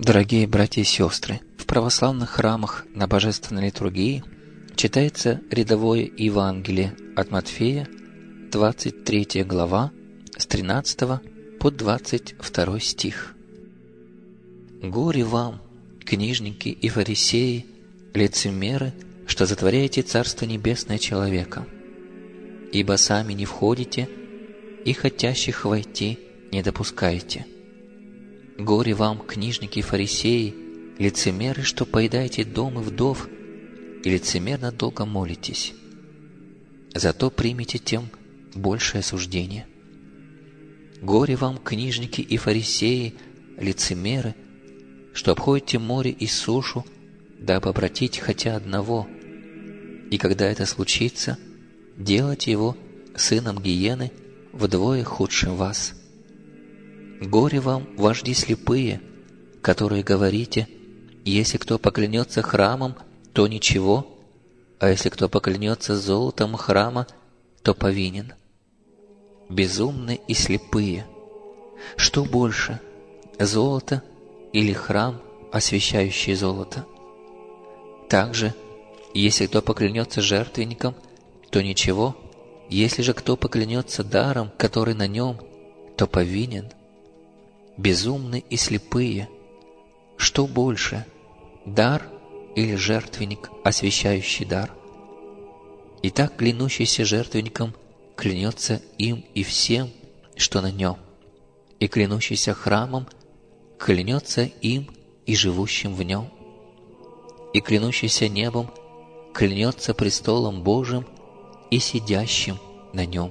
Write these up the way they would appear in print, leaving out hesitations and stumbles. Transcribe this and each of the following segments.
Дорогие братья и сестры, в православных храмах на Божественной литургии читается рядовое Евангелие от Матфея, 23 глава, с 13 по 22 стих. «Горе вам, книжники и фарисеи, лицемеры, что затворяете Царство Небесное человека, ибо сами не входите и хотящих войти не допускаете. Горе вам, книжники и фарисеи, лицемеры, что поедаете дом и вдов, и лицемерно долго молитесь. Зато примите тем большее осуждение. Горе вам, книжники и фарисеи, лицемеры, что обходите море и сушу, дабы обратить хотя одного, и когда это случится, делайте его сыном гиены вдвое худшим вас. Горе вам, вожди слепые, которые говорите: если кто поклянется храмом, то ничего, а если кто поклянется золотом храма, то повинен. Безумные и слепые! Что больше, золото или храм, освящающий золото? Также, если кто поклянется жертвенником, то ничего, если же кто поклянется даром, который на нем, то повинен. Безумны и слепые! Что больше, дар или жертвенник, освящающий дар? Итак, клянущийся жертвенником клянется им и всем, что на нем, и клянущийся храмом клянется им и живущим в нем, и клянущийся небом клянется престолом Божиим и сидящим на нем».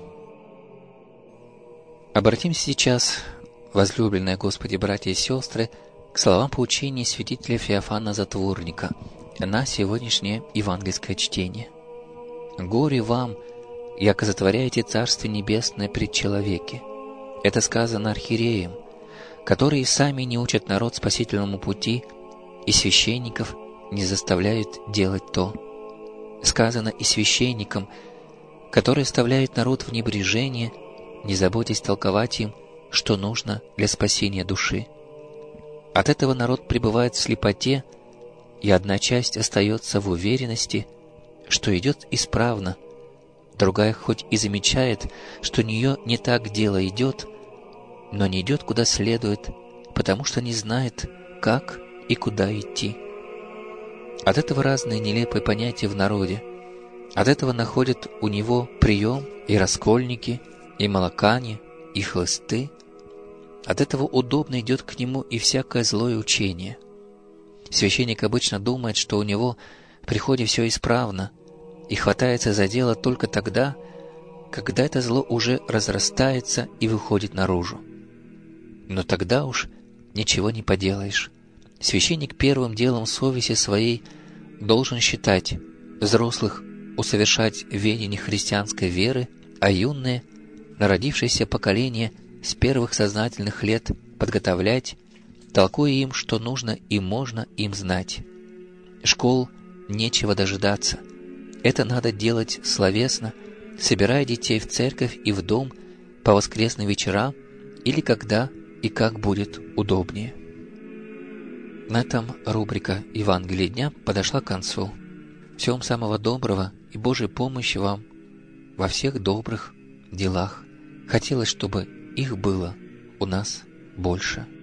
Обратимся сейчас, возлюбленные Господи братья и сестры, к словам поучения святителя Феофана Затворника на сегодняшнее евангельское чтение. «Горе вам, яко затворяете Царствие Небесное пред человеки». Это сказано архиереям, которые сами не учат народ спасительному пути, и священников не заставляют делать то. Сказано и священникам, которые оставляют народ в небрежении, не заботясь толковать им, что нужно для спасения души. От этого народ пребывает в слепоте, и одна часть остается в уверенности, что идет исправно, другая хоть и замечает, что у нее не так дело идет, но не идет куда следует, потому что не знает, как и куда идти. От этого разные нелепые понятия в народе. От этого находят у него прием и раскольники, и молокане, и хлысты. От этого удобно идет к нему и всякое злое учение. Священник обычно думает, что у него в приходе все исправно, и хватается за дело только тогда, когда это зло уже разрастается и выходит наружу. Но тогда уж ничего не поделаешь. Священник первым делом совести своей должен считать взрослых усовершать в ведении христианской веры, а юные, народившееся поколение с первых сознательных лет подготовлять, толкуя им, что нужно и можно им знать. Школ нечего дожидаться. Это надо делать словесно, собирая детей в церковь и в дом по воскресным вечерам или когда и как будет удобнее. На этом рубрика «Евангелие дня» подошла к концу. Всего вам самого доброго и Божьей помощи вам во всех добрых делах. Хотелось, чтобы их было у нас больше.